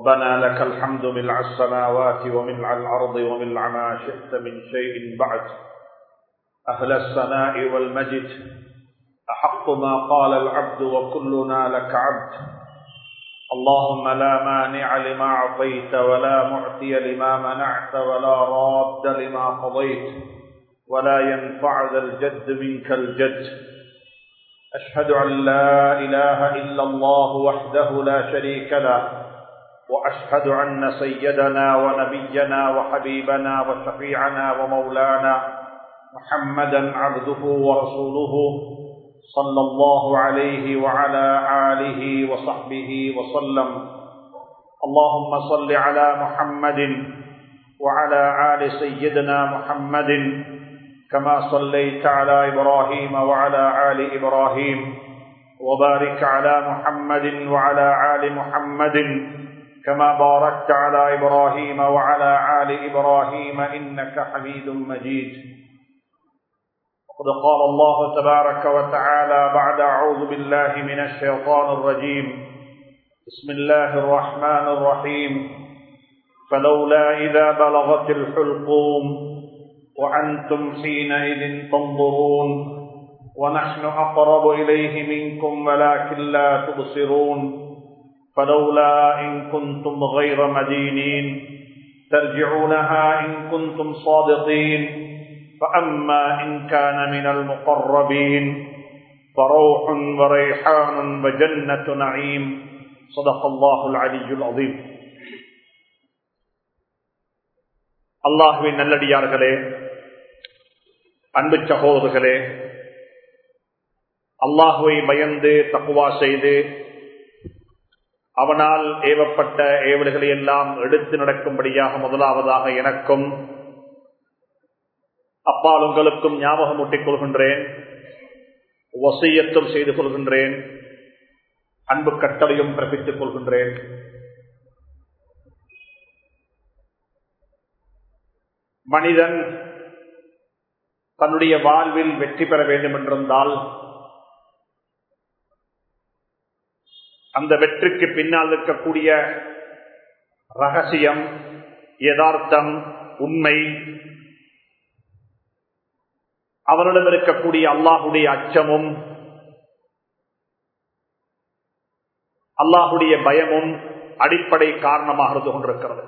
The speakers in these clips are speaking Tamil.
ربنا لك الحمد ملء السماوات وملء الأرض وملء ما شئت من شيء بعد. أهل الثناء والمجد أحق ما قال العبد وكلنا لك عبد. اللهم لا مانع لما أعطيت ولا معطي لما منعت ولا راد لما قضيت ولا ينفع ذا الجد منك الجد. أشهد أن لا إله إلا الله وحده لا شريك له، وأشهد أن سيدنا ونبينا وحبيبنا وشفيعنا ومولانا محمدا عبده ورسوله صلى الله عليه وعلى آله وصحبه وسلم. اللهم صل على محمد وعلى آل سيدنا محمد كما صليت على إبراهيم وعلى آل إبراهيم، وبارك على محمد وعلى آل محمد كما باركت على إبراهيم وعلى آل إبراهيم إنك حميد مجيد. وقد قال الله تبارك وتعالى بعد أعوذ بالله من الشيطان الرجيم بسم الله الرحمن الرحيم فلولا إذا بلغت الحلقوم وأنتم حينئذ تنظرون ونحن أقرب إليه منكم ولكن لا تبصرون فلولا إن كنتم غير مدينين ترجعونها إن كنتم صادقين فأما إن كان من المقربين فروح وريحان وجنة نعيم. صدق الله العلي العظيم. அல்லாஹ்வின் நல்லடியார்களே, அன்பு சகோதரர்களே, அல்லாஹ்வை பயந்து தக்வா செய்து அவனால் ஏவப்பட்ட ஏவல்களை எல்லாம் எடுத்து நடக்கும்படியாக முதலாவதாக எனக்கும் அப்பால் உங்களுக்கும் ஞாபகமூட்டிக் கொள்கின்றேன், வசியத்தும் செய்து கொள்கின்றேன், அன்பு கட்டளையும் பிறப்பித்துக் கொள்கின்றேன். மனிதன் தன்னுடைய வாழ்வில் வெற்றி பெற வேண்டும் என்றிருந்தால் அந்த வெற்றிக்கு பின்னால் இருக்கக்கூடிய ரகசியம், யதார்த்தம், உண்மை, அவரிடம் இருக்கக்கூடிய அல்லாஹுடைய அச்சமும் அல்லாஹுடைய பயமும் அடிப்படை காரணமாக இருந்து கொண்டிருக்கிறது.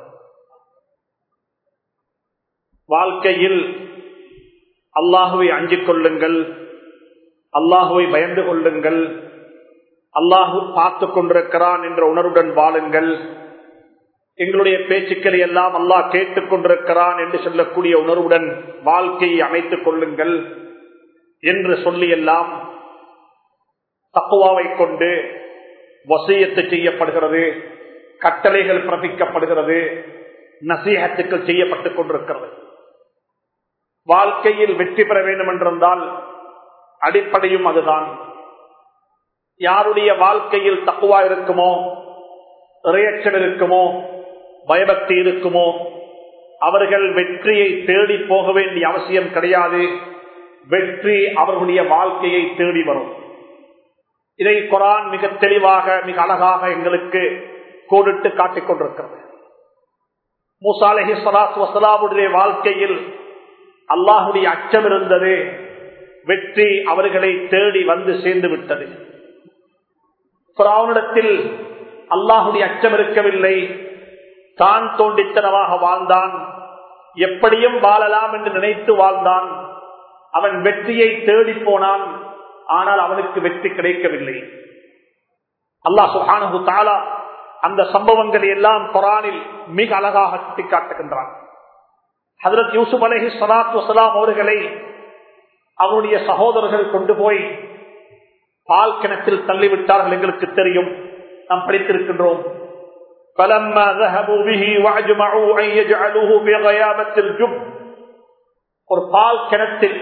வாழ்க்கையில் அல்லாஹுவை அஞ்சிக் கொள்ளுங்கள், அல்லாஹுவை பயந்து கொள்ளுங்கள், அல்லாஹு பார்த்துக் கொண்டிருக்கிறான் என்ற உணர்வுடன் வாழுங்கள், எங்களுடைய பேச்சுக்களை எல்லாம் அல்லாஹ் கேட்டுக் கொண்டிருக்கிறான் என்று சொல்லக்கூடிய உணர்வுடன் வாழ்க்கையை அமைத்துக் கொள்ளுங்கள் என்று சொல்லி எல்லாம் தக்வாவை கொண்டு வசியத்து செய்யப்படுகிறது, கட்டளைகள் பிறப்பிக்கப்படுகிறது, நசீஹத்துக்கள் செய்யப்பட்டுக் கொண்டிருக்கிறது. வாழ்க்கையில் வெற்றி பெற வேண்டும் என்றிருந்தால் அடிப்படையும் அதுதான். யாருடைய வாழ்க்கையில் தக்வா இருக்குமோ, இறையச்சம் இருக்குமோ, பயபக்தி இருக்குமோ, அவர்கள் வெற்றியை தேடி போக வேண்டிய அவசியம் கிடையாது. வெற்றி அவர்களுடைய வாழ்க்கையை தேடி வரும். இதை குர்ஆன் மிக தெளிவாக, மிக அழகாக எங்களுக்கு கோடிட்டு காட்டிக் கொண்டிருக்கிறது. மூசா அலைஹிஸ்ஸலாத்து வஸ்ஸலாமுடைய வாழ்க்கையில் அல்லாஹுடைய அச்சம் இருந்தது, வெற்றி அவர்களை தேடி வந்து சேர்ந்து விட்டது. ஃபிரௌனிடத்தில் அல்லாஹுடைய அச்சம் இருக்கவில்லை, தான் தோண்டித்தனமாக வாழ்ந்தான், எப்படியும் வாழலாம் என்று நினைத்து வாழ்ந்தான். அவன் வெற்றியை தேடி போனான், ஆனால் அவனுக்கு வெற்றி கிடைக்கவில்லை. அல்லாஹ் சுப்ஹானஹு வ தஆலா அந்த சம்பவங்களை எல்லாம் குர்ஆனில் மிக அழகாக சுட்டிக்காட்டுகின்றான். ஹஜ்ரத் யூசுப் அலைஹிஸ்ஸலாத்து வஸ்ஸலாம் அவர்களை அவருடைய சகோதரர்கள் கொண்டு போய் பால் கிணற்றில் தள்ளிவிட்டார்கள். எங்களுக்கு தெரியும், நாம் படித்திருக்கின்றோம். فَلَمَّا ذَهَبُوا بِهِ وَأَجْمَعُوا أَن يَجْعَلُوهُ فِي غَيَابَةِ الْجُبِّ ஒரு பால் கிணற்றில்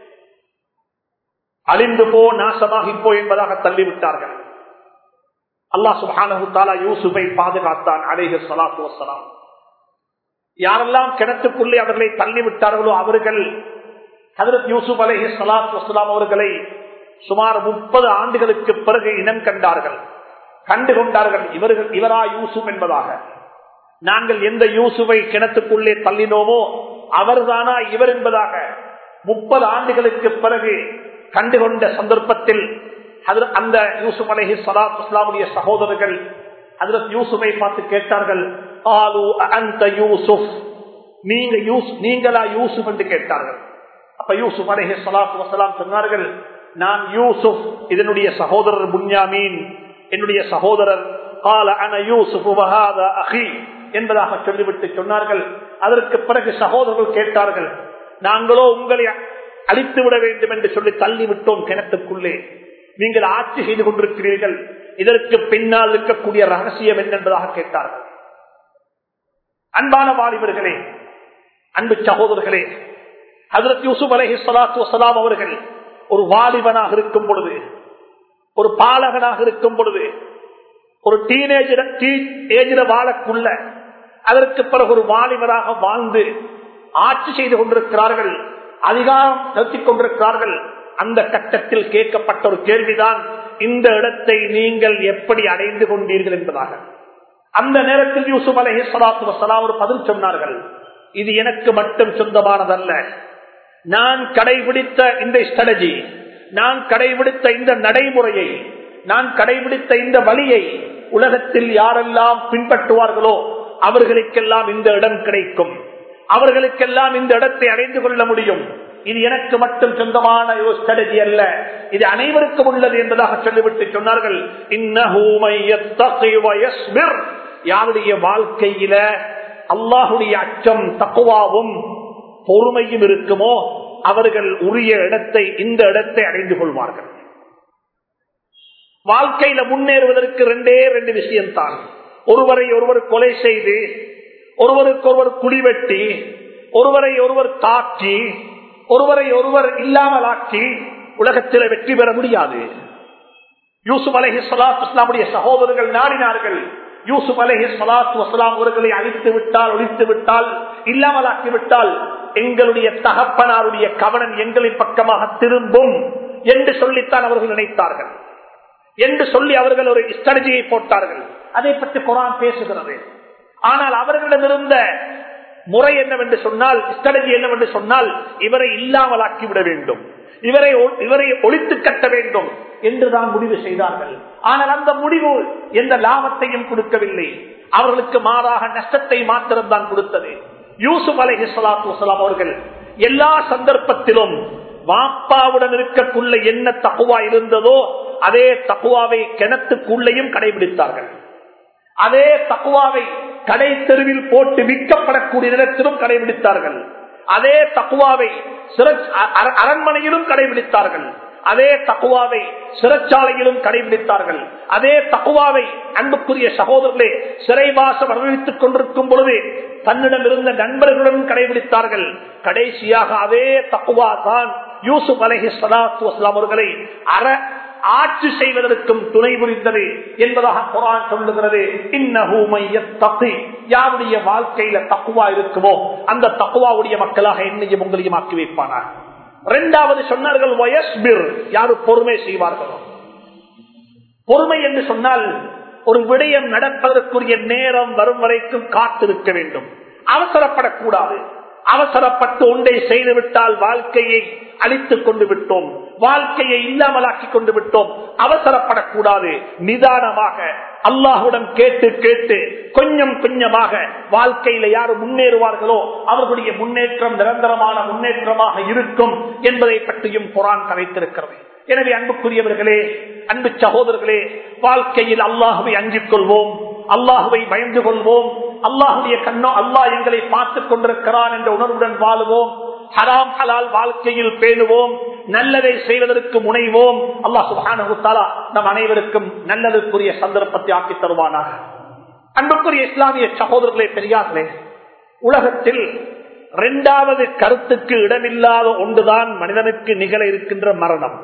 அழிந்து போ, நாசமாகி போ என்பதாக தள்ளிவிட்டார்கள். அல்லாஹ் சுப்ஹானஹு வ தஆலா யூசுஃபை பாதுகாத்தான் அலைஹிஸ்ஸலாத்து வஸ்ஸலாம். யாரெல்லாம் கிணற்றுக்குள்ளே அவர்களை தள்ளிவிட்டார்களோ அவர்கள் ஹஜ்ரத் யூசுப் அலைஹிஸ்ஸலாத்து வஸ்ஸலாம் அவர்களை சுமார் 30 ஆண்டுகளுக்கு பிறகு இனம் கண்டார்கள். கண்டுகொண்டார்கள் இவரா யூசுப் என்பதாக. நாங்கள் எந்த யூசுஃபை கிணத்துக்குள்ளே தள்ளினோமோ அவர்தானா இவர் என்பதாக 30 ஆண்டுகளுக்கு பிறகு கண்டுகொண்ட சந்தர்ப்பத்தில் அந்த யூசுப் அலைஹிஸ்ஸலாத்து வஸ்ஸலாமுடைய சகோதரர்கள் ஹஜ்ரத் யூசுஃபை பார்த்து கேட்டார்கள், ஆலு அன்த யூசுப், நீங்களா யூசுப் என்று கேட்டார்கள். அப்ப யூசுப் அலைஹிஸ்ஸலாத்து வஸ்ஸலாம் சொன்னார்கள், நான் யூசுப், இதனுடைய சகோதரர் புன்யாமீன், என்னுடைய சகோதரர். قال انا يوسف وهذا اخي என்பதாக சொல்லிவிட்டு சொன்னார்கள். அதற்கு பிறகு சகோதரர்கள் கேட்டார்கள், நாங்களோ உங்களை அழித்து விட வேண்டும் என்று சொல்லி தள்ளிவிட்டோம் கிணத்துக்குள்ளே, நீங்கள் ஆட்சி செய்து கொண்டிருக்கிறீர்கள், இதற்கு பின்னால் இருக்கக்கூடிய ரகசியம் என்னென்பதாக கேட்டார்கள். அன்பான வாலிபர்களே, அன்பு சகோதரர்களே, ஹஜ்ரத் யூசுப் அலைஹிஸ்ஸலாத்து வஸ்ஸலாம் அவர்கள் ஒரு வாலிபனாக இருக்கும் பொழுது, ஒரு பாலகனாக இருக்கும் பொழுது, ஒரு டீனேஜர் வாழக்குள்ள, அதற்கு பிறகு ஒரு வாலிபராக வாழ்ந்து ஆட்சி செய்து கொண்டிருக்கிறார்கள், அதிகாரம் செலுத்திக் கொண்டிருக்கிறார்கள். அந்த கட்டத்தில் கேட்கப்பட்ட ஒரு கேள்விதான், இந்த இடத்தை நீங்கள் எப்படி அடைந்து கொண்டீர்கள் என்பதாக. அந்த நேரத்தில் யூசுப் அலைஹிஸ்ஸலாத்து வஸ்ஸலாம் ஒரு பதில் சொன்னார்கள், இது எனக்கு மட்டும் சொந்தமானதல்ல, நான் கடைபிடித்த இந்த ஸ்ட்ராட்டஜி, நான் கடைபிடித்த இந்த நடைமுறையை, நான் கடைபிடித்த இந்த வழியை உலகத்தில் யாரெல்லாம் பின்பற்றுவார்களோ அவர்களுக்கெல்லாம் இந்த இடம் கிடைக்கும், அவர்களுக்கெல்லாம் இந்த இடத்தை அடைந்து கொள்ள முடியும். இது எனக்கு மட்டும் சொந்தமான ஒரு ஸ்ட்ராட்டஜி அல்ல, இது அனைவருக்கும் உள்ளது என்பதாக சொல்லிவிட்டு சொன்னார்கள், இன்னஹு மய்யத்தகி வயஸ்பிர், யாருடைய வாழ்க்கையில அல்லாஹ்வுடைய அச்சம் தக்வாவும் பொறுமையும் இருக்குமோ அவர்கள் உரிய இடத்தை, இந்த இடத்தை அடைந்து கொள்வார்கள். வாழ்க்கையில முன்னேறுவதற்கு ரெண்டு விஷயம்தான். ஒருவரை ஒருவர் கொலை செய்து, ஒருவருக்கு ஒருவர் குடிவெட்டி, ஒருவரை ஒருவர் தாக்கி, ஒருவரை ஒருவர் இல்லாமலாக்கி உலகத்தில் வெற்றி பெற முடியாது. யூசுப் அலைஹிஸ்ஸலாத்து வஸ்ஸலாமுடைய சகோதரர்கள் நாடினார்கள், யூசுப் அலைஹிஸ்ஸலாத்து வஸ்ஸலாம் அவர்களை அழித்து விட்டால், ஒழித்து விட்டால், இல்லாமலாக்கி விட்டால் எங்களுடைய தகப்பனாருடைய கவனம் எங்களின் பக்கமாக திரும்பும் என்று சொல்லித்தான் அவர்கள் நினைத்தார்கள், என்று சொல்லி அவர்கள் ஒரு ஸ்ட்ராட்டஜியை போட்டார்கள். அதை பற்றி குர்ஆன் பேசுகிறது. ஆனால் அவர்களிடமிருந்த முறை என்னவென்று சொன்னால், ஸ்ட்ராட்டஜி என்னவென்று சொன்னால், இவரை இல்லாமலாக்கி விட வேண்டும், இவரை ஒழித்து கட்ட வேண்டும் என்றுதான் முடிவு செய்தார்கள். ஆனால் அந்த முடிவு எந்த லாபத்தையும் கொடுக்கவில்லை, அவர்களுக்கு மாறாக நஷ்டத்தை மாத்திரம்தான் கொடுத்தது. யூசுப் அலைஹிஸ்ஸலாத்து வஸ்ஸலாம் அவர்கள் எல்லா சந்தர்ப்பத்திலும் வாப்பாவுடன் இருக்கக்குள்ள என்ன தக்வா இருந்ததோ அதே தக்வாவை கிணத்துக்குள்ளையும் கடைபிடித்தார்கள். அதே தக்வாவை கடை தெருவில் போட்டு விற்கப்படக்கூடிய நேரத்திலும் கடைபிடித்தார்கள். அதே தக்வாவை அரண்மனையிலும் கடைபிடித்தார்கள். அதே தக்வாவை சிறைச்சாலையிலும் கடைபிடித்தார்கள். அதே தக்வாவை அன்புக்குரிய சகோதரர்களே சிறைவாசம் அனுபவித்துக் கொண்டிருக்கும் பொழுது தன்னிடம் இருந்த நண்பர்களுடன் கடைபிடித்தார்கள். கடைசியாக அதே தக்வா தான் யூசுப் அலைஹிஸ்ஸலாத்து வஸ்ஸலாம் அவர்களை ஆட்சி செய்வதற்கும் துணை புரிந்தது என்பதாக குர்ஆன் சொல்லுகிறது. இன்னஹு மய்யத்தகி, யாருடைய வாழ்க்கையில தக்வா இருக்குமோ அந்த தக்வாவுடைய மக்களாக என்னையும் உங்களையும் ஆக்கி வைப்பானார். இரண்டாவது சொன்னார்கள் வயஸ்பிர், யாரு பொறுமை செய்வார்களோ. பொறுமை என்று சொன்னால் ஒரு விடயம் நடப்பதற்குரிய நேரம் வரும் வரைக்கும் காத்திருக்க வேண்டும், அவசரப்படக்கூடாது. அவசரப்பட்டு ஒன்றை செய்துவிட்டால் வாழ்க்கையை அழித்துக் கொண்டு விட்டோம், வாழ்க்கையை இல்லாமலாக்கி கொண்டு விட்டோம். அவசரப்படக்கூடாது, நிதானமாக அல்லாஹ்விடம் கேட்டு கேட்டு கொஞ்சம் கொஞ்சமாக வாழ்க்கையில யாரு முன்னேறுவார்களோ அவர்களுடைய முன்னேற்றம் நிரந்தரமான முன்னேற்றமாக இருக்கும் என்பதை பற்றியும் குர்ஆன் கதைத்திருக்கிறது. எனவே அன்புக்குரியவர்களே, அன்பு சகோதரர்களே, வாழ்க்கையில் அல்லாஹ்வை அஞ்சிக் கொள்வோம், அல்லாஹ்வை பயந்து கொள்வோம், அல்லாஹுடைய கண்ணோ அல்லாஹ் எங்களை பார்த்துக் கொண்டிருக்கிறான் என்ற உணர்வுடன் வாழுவோம். ஹராம் ஹலால் வாழ்க்கையில் பேணுவோம், நல்லதை செய்வதற்கு முனைவோம். அல்லாஹ் சுப்ஹானஹு வ தஆலா நம் அனைவருக்கும் நல்லதற்குரிய சந்தர்ப்பத்தை ஆக்கி தருவானாக. அன்புக்குரிய இஸ்லாமிய சகோதரர்களே, பெரியார்களே, உலகத்தில் இரண்டாவது கருத்துக்கு இடமில்லாத ஒன்றுதான் மனிதனுக்கு நிகழ இருக்கின்ற மரணம்.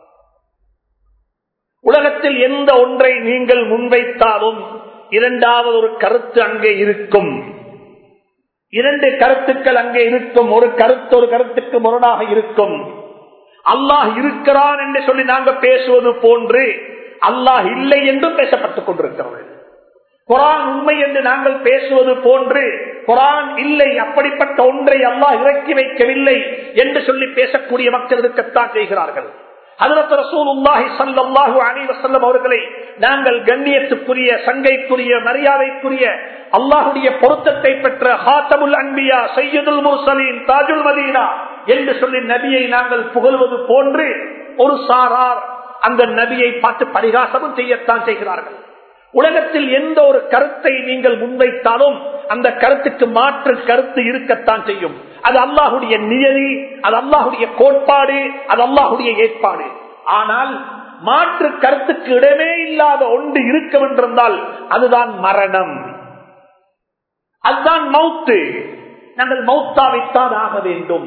உலகத்தில் எந்த ஒன்றை நீங்கள் முன்வைத்தாலும் இரண்டாவது ஒரு கருத்து அங்கே இருக்கும், இரண்டு கருத்துக்கள் அங்கே இருக்கும். ஒரு கருத்து ஒரு கருத்துக்கு முரணாக இருக்கும். அல்லாஹ் இருக்கிறான் என்று சொல்லி நாங்கள் பேசுவது போன்று அல்லாஹ் இல்லை என்றும் பேசப்பட்டுக் கொண்டிருக்கிறது. குர்ஆன் உண்மை என்று நாங்கள் பேசுவது போன்று குர்ஆன் இல்லை, அப்படிப்பட்ட ஒன்றை அல்லாஹ் இறக்கி வைக்கவில்லை என்று சொல்லி பேசக்கூடிய மக்கள் இருக்கத்தான் செய்கிறார்கள். ஹஜ்ரத் ரசூலுல்லாஹி ஸல்லல்லாஹு அலைஹி வஸல்லம் அவர்களை நாங்கள் கண்ணியத்துக்குரிய, சங்கைக்குரிய, மரியாதைக்குரிய, அல்லாஹ்வுடைய பொருத்தத்தை பெற்ற ஹாத்தமுல் அன்பியா, சய்யிதுல் முர்சலீன், தாஜுல் மதீனா என்று சொல்லி நபியை நாங்கள் புகழ்வது போன்று ஒரு சாரார் அந்த நபியை பார்த்து பரிகாசமும் செய்யத்தான் செய்கிறார்கள். உலகத்தில் எந்த ஒரு கருத்தை நீங்கள் முன்வைத்தாலும் அந்த கருத்துக்கு மாற்று கருத்து இருக்கத்தான் செய்யும். அது அல்லாஹுடைய நியதி, அது அல்லாஹுடைய கோட்பாடு, அது அல்லாஹுடைய ஏற்பாடு. ஆனால் மாற்று கருத்துக்கு இடமே இல்லாத ஒன்று இருக்க வென்றிருந்தால் அதுதான் மரணம், அதுதான் மௌத்து. நாங்கள் மௌத்தாவைத்தான் ஆக வேண்டும்.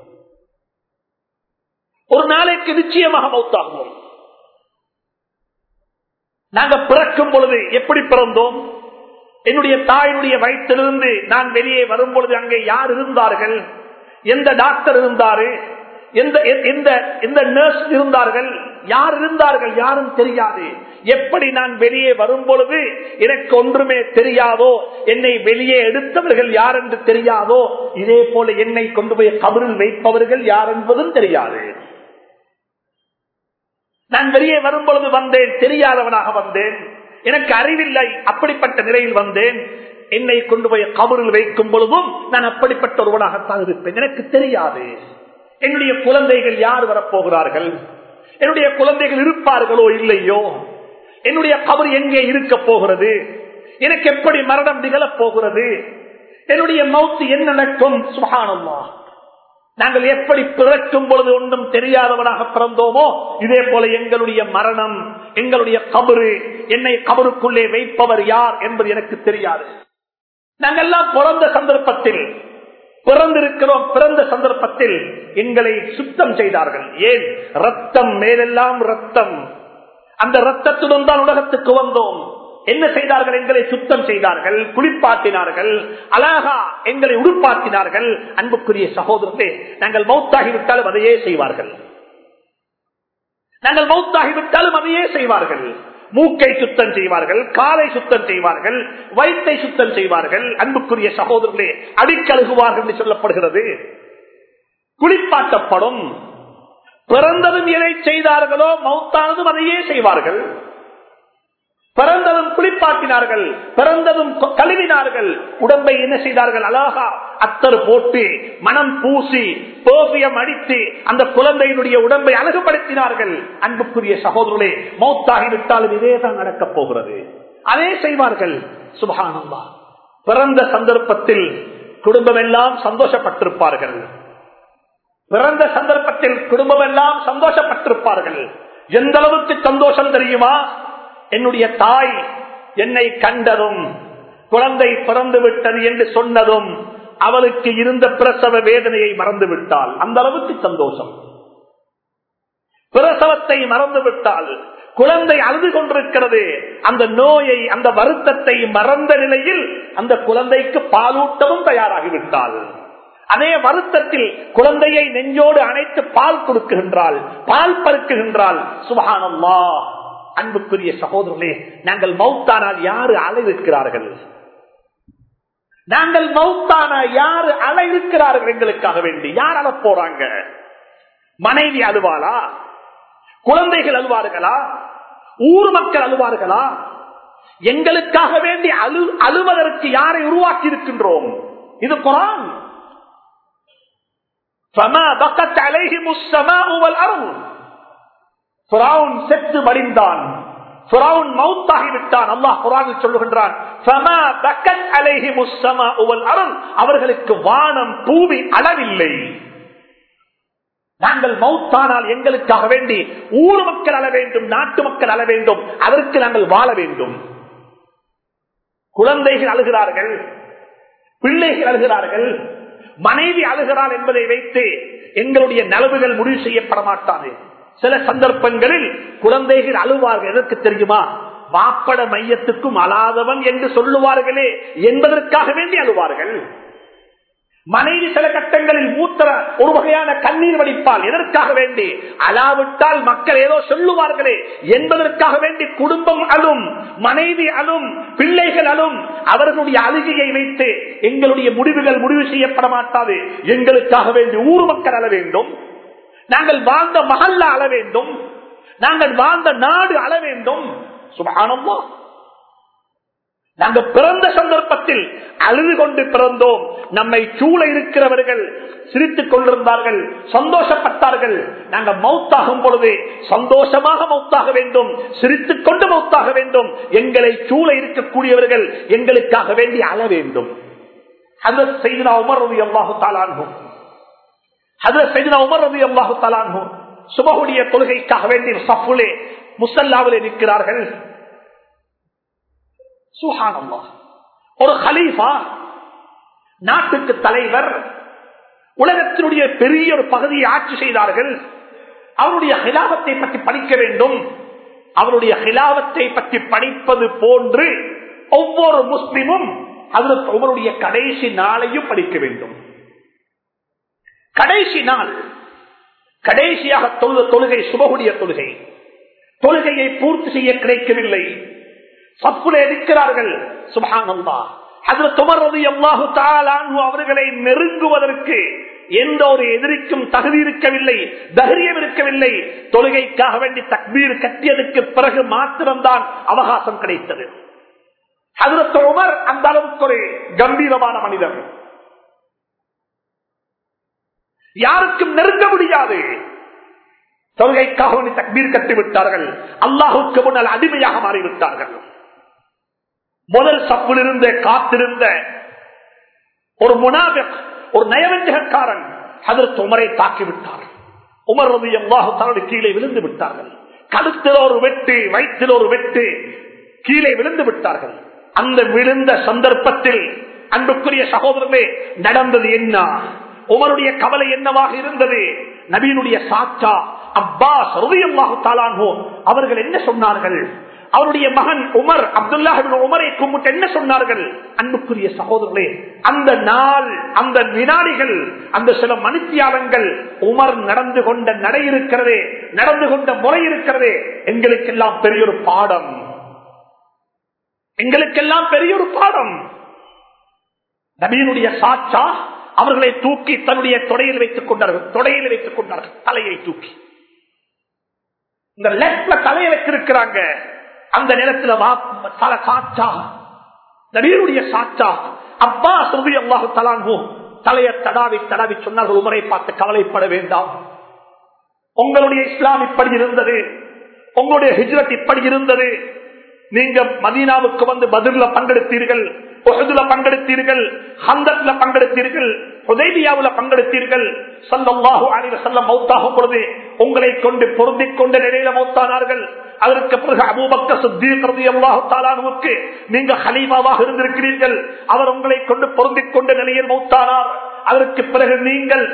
ஒரு நாளைக்கு நிச்சயமாக மௌத்தாகுவோம். நாங்க பிறக்கும் பொழுது எப்படி பிறந்தோம்? என்னுடைய தாயினுடைய வயிற்றிலிருந்து நான் வெளியே வரும் பொழுது அங்கே யார் இருந்தார்கள்? எந்த டாக்டர் இருந்தாரு? எந்த நர்ஸ் இருந்தார்கள்? யார் இருந்தார்கள்? யாரும் தெரியாது. எப்படி நான் வெளியே வரும் பொழுது எனக்கு ஒன்றுமே தெரியாதோ, என்னை வெளியே எடுத்தவர்கள் யார் என்று தெரியாதோ, இதே போல என்னை கொண்டு போய் கபரில் வைப்பவர்கள் யார் என்பதும் தெரியாது. நான் வெளியே வரும் பொழுது வந்தேன், தெரியாதவனாக வந்தேன், எனக்கு அறிவில்லை, அப்படிப்பட்ட நிலையில் வந்தேன். என்னை கொண்டு போய் கபரில் வைக்கும் பொழுதும் நான் அப்படிப்பட்ட ஒருவனாகத்தான் இருப்பேன். எனக்கு தெரியாது என்னுடைய குழந்தைகள் யார் வரப்போகிறார்கள், என்னுடைய குழந்தைகள் இருப்பார்களோ இல்லையோ, என்னுடைய கபர் எங்கே இருக்க போகிறது, எனக்கு எப்படி மரணம் நிகழப் போகிறது, என்னுடைய மௌத்து என்ன நடக்கும். சுப்ஹானல்லாஹ். நாங்கள் எப்படி பிறக்கும் பொழுது ஒன்றும் தெரியாதவனாக பிறந்தோமோ, இதே போல எங்களுடைய மரணம், எங்களுடைய கபரு, என்னை கபருக்குள்ளே வைப்பவர் யார் என்பது எனக்கு தெரியாது. நாங்கள் எல்லாம் பிறந்த சந்தர்ப்பத்தில், பிறந்திருக்கிறோம், பிறந்த சந்தர்ப்பத்தில் எங்களை சுத்தம் செய்தார்கள். ஏன்? ரத்தம் மேலெல்லாம் ரத்தம், அந்த ரத்தத்துடன் தான் உலகத்துக்கு வந்தோம். என்ன செய்தார்கள்? எங்களை சுத்தம் செய்தார்கள், குளிப்பாட்டினார்கள், அழகா எங்களை உடுப்பாட்டினார்கள். அன்புக்குரிய சகோதரர்களே, நாங்கள் மௌத்தாகிவிட்டாலும் அதையே செய்வார்கள். நாங்கள் மௌத்தாகிவிட்டாலும் அதையே செய்வார்கள். மூக்கை சுத்தம் செய்வார்கள், காலை சுத்தம் செய்வார்கள், வயிற்றை சுத்தம் செய்வார்கள். அன்புக்குரிய சகோதரர்களே, அடிக்கழுகுவார்கள் என்று சொல்லப்படுகிறது. குளிப்பாட்டப்படும். பிறந்ததும் எதை செய்தார்களோ மௌத்தானதும் அதையே செய்வார்கள். பிறந்ததும் குளிப்பாட்டினார்கள், பிறந்ததும் கழுவினார்கள். உடம்பை என்ன செய்தார்கள்? அழகா அத்தர் போட்டு, மனம் பூசி, பெர்ஃபியம் அடித்து அந்த குழந்தையினுடைய உடம்பை அழகுபடுத்தினார்கள். அன்புக்குரிய சகோதரர்களே, மௌத்தாகிவிட்டாலும் இதேதான் நடக்கப் போகிறது. அதே செய்வார்கள். சுப்ஹானல்லாஹ். பிறந்த சந்தர்ப்பத்தில் குடும்பம் எல்லாம் சந்தோஷப்பட்டிருப்பார்கள். பிறந்த சந்தர்ப்பத்தில் குடும்பம் எல்லாம் சந்தோஷப்பட்டிருப்பார்கள். எந்த அளவுக்கு சந்தோஷம் தெரியுமா? என்னுடைய தாய் என்னை கண்டதும், குழந்தை பிறந்து விட்டது என்று சொன்னதும் அவளுக்கு இருந்த பிரசவ வேதனையை மறந்து விட்டாள். அந்த அளவுக்கு சந்தோஷம். பிரசவத்தை மறந்து விட்டால், குழந்தை அழுது கொண்டிருக்கிறது, அந்த நோயை, அந்த வருத்தத்தை மறந்த நிலையில் அந்த குழந்தைக்கு பாலூட்டவும் தயாராகிவிட்டாள். அதே வருத்தத்தில் குழந்தையை நெஞ்சோடு அணைத்து பால் கொடுக்குகின்றாள், பால் பருக்குகின்றாள். சுப்ஹானல்லாஹ். அன்புக்குரிய சகோதரர்களே, நாங்கள் மௌத்தானால் யாரு அழைக்கிறார்கள்? நாங்கள் மௌத்தான யாரு அழைக்கிறார்கள்? எங்களுக்காக வேண்டி யார் அழ போறாங்க? மனைவி அழுவாளா? குழந்தைகள் அழுவார்களா? ஊர் மக்கள் அழுவார்களா? எங்களுக்காக வேண்டி அழுவதற்கு யாரை உருவாக்கி இருக்கின்றோம்? இது குர்ஆன். فما بقت عليهم السماء والارض. ஃபிரௌன் செத்து மடிந்தான், ஃபிரௌன் மௌத்தாகிவிட்டான். அல்லாஹ் குர்ஆனில் சொல்லுகின்றான், فما بقت عليهم السماء والارض. அவர்களுக்கு வானம் பூமி அளவில்லை. நாங்கள் மௌத்தானால் எங்களுக்காக வேண்டி ஊர் மக்கள் அழ வேண்டும், நாட்டு மக்கள் அழ வேண்டும், அதற்கு நாங்கள் வாழ வேண்டும். குழந்தைகள் அழுகிறார்கள், பிள்ளைகள் அழுகிறார்கள், மனைவி அழுகிறாள் என்பதை வைத்து எங்களுடைய நலவுகள் முடிவு செய்யப்பட மாட்டாது. சில சந்தர்ப்பங்களில் குழந்தைகள் அழுவார்கள். எதற்கு தெரியுமா? வாப்பட மையத்துக்கும் அழாதவன் என்று சொல்லுவார்களே என்பதற்காக வேண்டி அழுவார்கள். மனைவி சில கட்டங்களில் மூத்திர ஒரு வகையான கண்ணீர் வடிப்பால் எதற்காக வேண்டி அலாவிட்டால் மக்கள் ஏதோ சொல்லுவார்களே என்பதற்காக வேண்டி குடும்பம் அழும், மனைவி அழும், பிள்ளைகள் அழும். அவர்களுடைய அழுகையை வைத்து எங்களுடைய முடிவுகள் முடிவு செய்யப்பட மாட்டாது. எங்களுக்காக வேண்டி ஊர் மக்கள் அழ வேண்டும், நாங்கள் வாழ்ந்த மஹல்லா அழ வேண்டும், நாங்கள் வாழ்ந்த நாடு அழ வேண்டும். சுப்ஹானல்லாஹ். நாங்கள் பிறந்த சந்தர்ப்பத்தில் அழுது கொண்டு பிறந்தோம். நம்மை சூழ இருக்கிறவர்கள் சிரித்துக் கொண்டிருந்தார்கள், சந்தோஷப்பட்டார்கள். நாங்கள் மௌத்தாகும் பொழுது சந்தோஷமாக மௌத்தாக வேண்டும், சிரித்துக் கொண்டு மௌத்தாக வேண்டும். எங்களை சூழ இருக்கக்கூடியவர்கள் எங்களுக்காக வேண்டி அழ வேண்டும். ஹஜ்ரத் சையதுனா உமர் ரலியல்லாஹு தஆலா அன்ஹு, ஹஜ்ரத் சையதுனா உமர் ரலியல்லாஹு தஆலா அன்ஹு சுபஹுடைய தொழுகைக்காக வேண்டி ஸஃப்லே முஸல்லாவிலே நிற்கிறார்கள். சுப்ஹானல்லாஹ். ஒரு கலீஃபா, நாட்டுக்கு தலைவர், உலகத்தினுடைய பெரிய ஒரு பகுதியை ஆட்சி செய்தார்கள். அவருடைய ஹிலாவத்தை பற்றி படிக்க வேண்டும். அவருடைய ஹிலாவத்தை பற்றி படிப்பது போன்று ஒவ்வொரு முஸ்லிமும் ஹஜ்ரத் உமருடைய கடைசி நாளையும் படிக்க வேண்டும். கடைசி நாள், கடைசியாக தொழுகை, சுபஹுடைய தொழுகை, தொழுகையை பூர்த்தி செய்ய கிடைக்கவில்லை. சப்புல இருக்கிறார்கள். சுப்ஹானல்லாஹ். ஹஜ்ரத் உமர் ரலியல்லாஹு தஆலா அன்ஹு அவர்களை நெருங்குவதற்கு எந்த ஒரு எதிரிக்கும் தகுதி இருக்கவில்லை, தைரியம் இருக்கவில்லை. தொழுகைக்காக வேண்டி தக்பீர் கட்டியதற்கு பிறகு மாத்திரம்தான் அவகாசம் கிடைத்தது. ஹஜ்ரத் உமர் அந்த அளவுக்கு ஒரு கம்பீரமான மனிதர், யாருக்கும் நெருங்க முடியாது. தொழுகைக்காக வேண்டி தக்பீர் கட்டிவிட்டார்கள். அல்லாஹுக்கு முன்னால் அடிமையாக மாறிவிட்டார்கள். முதல் சப்பில் இருந்த காத்திருந்த ஒரு முனாஃபிக், ஒரு நயவஞ்சகக்காரன் ஹஜ்ரத் உமரை தாக்கிவிட்டார். உமர் ரலியல்லாஹு தஆலா கீழே விழுந்து விட்டார்கள். கழுத்தில் ஒரு வெட்டு, வயிற்றில் ஒரு வெட்டு, கீழே விழுந்து விட்டார்கள். அந்த விழுந்த சந்தர்ப்பத்தில் அன்புக்குரிய சகோதரர்களே, நடந்தது என்ன, உமருடைய கவலை என்னவாக இருந்தது? நபியினுடைய சாச்சா அப்பாஸ் ரலியல்லாஹு தஆலா அன்ஹு அவர்கள் என்ன சொன்னார்கள்? அவருடைய மகன் உமர், அப்துல்லாஹ் இப்னு உமரை கும்பிட்டு என்ன சொன்னார்கள்? அன்புக்குரிய சகோதரர்களே, அந்த நாள், அந்த வினாடிகள், அந்த சில மணித்தியாலங்கள் உமர் நடந்து கொண்ட நடை இருக்கிறதே, நடந்து கொண்ட முறை இருக்கிறதே, எங்களுக்கெல்லாம் பெரிய ஒரு பாடம், எங்களுக்கெல்லாம் பெரிய ஒரு பாடம். நபியினுடைய சாச்சா அவர்களை தூக்கி தன்னுடைய தொடையில் வைத்துக் கொண்டார்கள், தொடையில் வைத்துக் கொண்டார்கள், தலையை தூக்கி இந்த லெப்ட்ல தலையை வச்சிருக்கிறாங்க. அந்த நேரத்தில் சாச்சா, நபியினுடைய சாச்சா அப்பாஸ் ரலியல்லாஹு தஆலா அன்ஹு தலையை தடாவி தடாவி சொன்னார்கள், உமரை பார்த்து கவலைப்பட வேண்டாம், உங்களுடைய இஸ்லாம் இப்படி இருந்தது, உங்களுடைய ஹிஜ்ரத் இப்படி இருந்தது. நீங்க மதீனாவுக்கு வந்து பத்ர்ல பங்கெடுத்தீர்கள், உஹதுல பங்கெடுத்தீர்கள், ஹந்தக்ல பங்கெடுத்தீர்கள், ஹுதைபியாவுல பங்கெடுத்தீர்கள். ஸல்லல்லாஹு அலைஹி வஸல்லம் மௌத்தாகும் பொழுது உங்களை கொண்டு பொருந்திக் கொண்ட நிலையில மௌத்தானார்கள். அதற்கு பிறகு அபூபக்கர் சித்தீக் ரலியல்லாஹு தஆலா அன்ஹுவுக்கு நீங்க கலீஃபாவாக இருந்திருக்கிறீர்கள், அவர் உங்களை கொண்டு பொருந்திக் கொண்ட நிலையில் மௌத்தானார். அதற்கு பிறகு நீங்கள்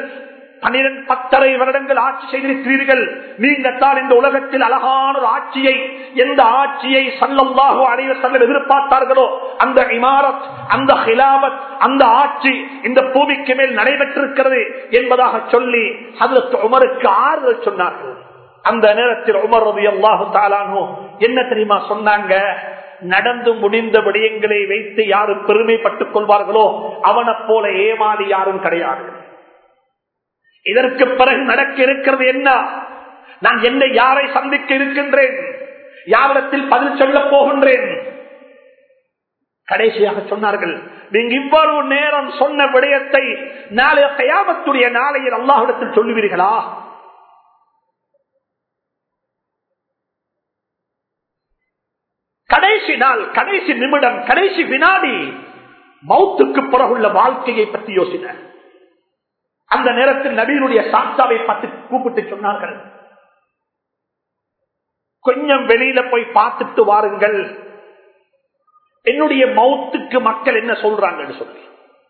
12 வருடங்கள் ஆட்சி செய்திருக்கிறீர்கள். நீங்கள் தான் இந்த உலகத்தில் அழகான ஒரு ஆட்சியை, எந்த ஆட்சியை ஸல்லல்லாஹு அலைஹி வஸல்லம் எதிர்பார்த்தார்களோ அந்த இமாரத், அந்த ஹிலாபத், அந்த ஆட்சி இந்த பூமிக்கு மேல் நடைபெற்றிருக்கிறது என்பதாக சொல்லி ஹஜ்ரத் உமருக்கு ஆறுதல் சொன்னார்கள். அந்த நேரத்தில் உமர் ரலியல்லாஹு தஆலா அன்ஹு என்ன தெரியுமா சொன்னாங்க? நடந்து முடிந்த விடயங்களை வைத்து யாரு பெருமைப்பட்டுக் கொள்வார்களோ அவனை போல ஏமாளி யாரும் கிடையாது. இதற்கு பிறகு நடக்க இருக்கிறது என்ன? நான் என்னை யாரை சந்திக்க இருக்கின்றேன், யாரிடத்தில் பதில் சொல்ல போகின்றேன்? கடைசியாக சொன்னார்கள், நீங்க இவ்வளவு நேரம் சொன்ன விடயத்தை நாளைய கியாமத்துடைய நாளையில் அல்லாஹ்விடத்தில் சொல்லுவீர்களா? கடைசி நாள், கடைசி நிமிடம், கடைசி வினாடி, மௌத்துக்கு பிறகுள்ள வாழ்க்கையை பற்றி யோசின. அந்த நேரத்தில் நபியினுடைய சாட்சாவை பார்த்து கூப்பிட்டு சொன்னார்கள், கொஞ்சம் வெளியில போய் பார்த்துட்டு வாருங்கள், என்னுடைய மௌத்துக்கு மக்கள் என்ன சொல்றாங்கன்னு சொல்லி.